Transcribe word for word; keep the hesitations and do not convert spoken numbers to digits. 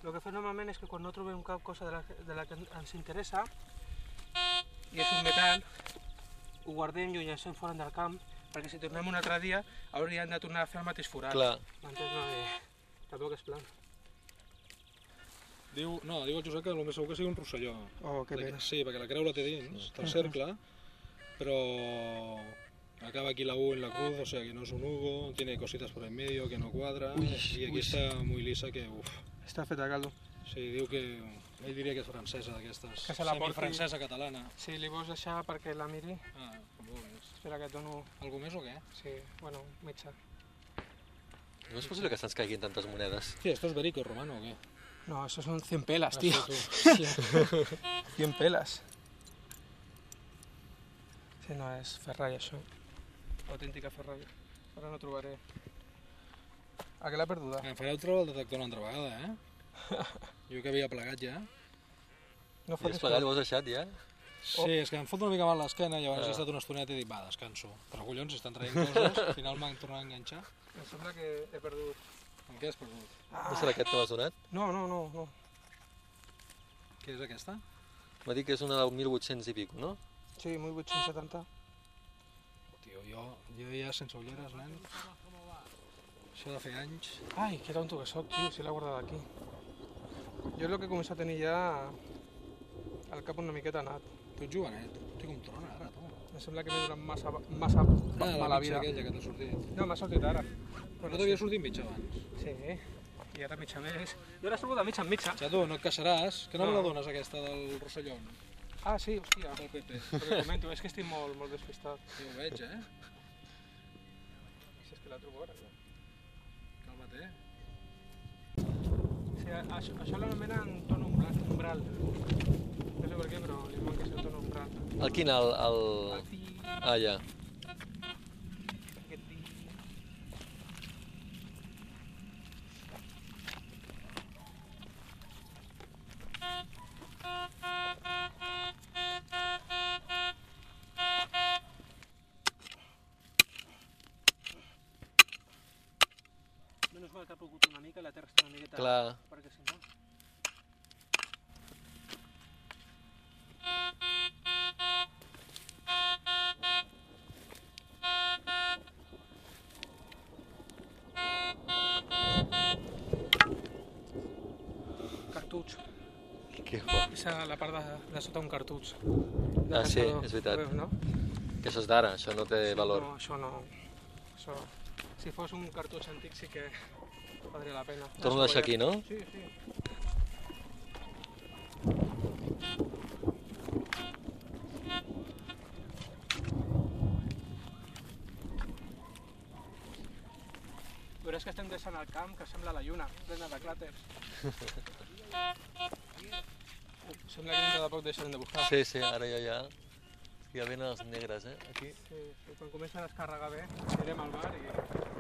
El que fem normalment és que quan no trobem cap cosa de la, de la que ens interessa, i és un metall, ho guardem i ho llancem fora del camp, perquè si tornem un altre dia hauríem de tornar a fer el mateix forat. Clar. M'entens? No, eh, tampoc és plan. Diu, no, diu el Josep que el més segur que sigui un rosselló. Oh, que Perquè- pena. Sí, perquè la creu la té dins, té el cercle, pero acaba aquí la U en la cruz, o sea que no es un Hugo, tiene cositas por en medio que no cuadra, Uy, y aquí uy. està muy lisa que, uf, Està feta a caldo. sí, diu que, ell diria que és francesa d'aquestes, Que se la porti. semifrancesa catalana. Si li vols deixar perquè la miri, Ah, com vulguis. espera que et dono... Algú més o què? Sí, bueno, mitja. No és possible que se'ns caiguin tantes monedes. Sí, esto es Berico Romano o què? No, eso son cien pelas, Ah, tío. sí, tu. cien pelas. Sí, no, és ferralla, això. Autèntica ferralla. Ara no trobaré. A què l'ha perduda? Em fareu treure el detector una altra vegada, eh? Jo que havia plegat ja. No I fotis has plegat, ho has deixat ja? Sí, és que em fot una mica mal l'esquena, llavors Ah. he estat una estoneta i dic, va, descanso. Però collons, estan traient coses, al final m'han tornat a enganxar. Em sembla que he perdut. En què has perdut? No serà aquest que m'has donat? No, no, no, no. Què és aquesta? M'ha dit que és una del mil vuit-cents i pico, no? Sí, mil vuit-cents setanta. Tio, jo, jo ja sense ulleres, nen. Això de fer anys. Ai, que tonto que soc, tio, si l'he guardat aquí. Jo és el que començo a tenir ja el cap una miqueta anat. Tu ets jovenet, tu com trona ara, tu. Em sembla que m'he donat massa, massa Ah, la mala mitja vida. aquella que t'ha sortit. No, m'ha sortit ara. No t'havia sortit mitja abans. Sí, i ara mitja més. Jo ara soc de mitja en mitja. Xato, no et queixaràs, que no, me No. la dones aquesta del Rosselló, Ah, sí, hòstia. del P P. Perquè comento, és que estic molt, molt despistat. Sí, ho veig, eh? Si és que la trobo ara, clar. Calma't, eh? Sí, això, això l'anomenen tono umbral. umbral. No sé per què, però li diuen que és el tono umbral. El quin? El... el... El fi, Ah, ja. aquest fi. Menys mal que ha plogut una mica i la terra està una miqueta... Clar. Perquè si no... Cartutx. Que bo. És a la part de, de sota un cartutx. Ah, sí, és veritat. Ho veus, no? Que això és d'ara, això no té valor. No, això no. Això... Si fos un cartutx antic sí que valdria la pena. Torno a deixar aquí, no? Sí, sí. Veuràs que estem deixant el camp que sembla la lluna, plena de clàters. Sembla que dintre de poc deixarem de buscar. Sí, sí, ara ja ja... Ja venen els negres, eh? Aquí. Sí, sí, quan comencen a descarregar bé, anirem al bar i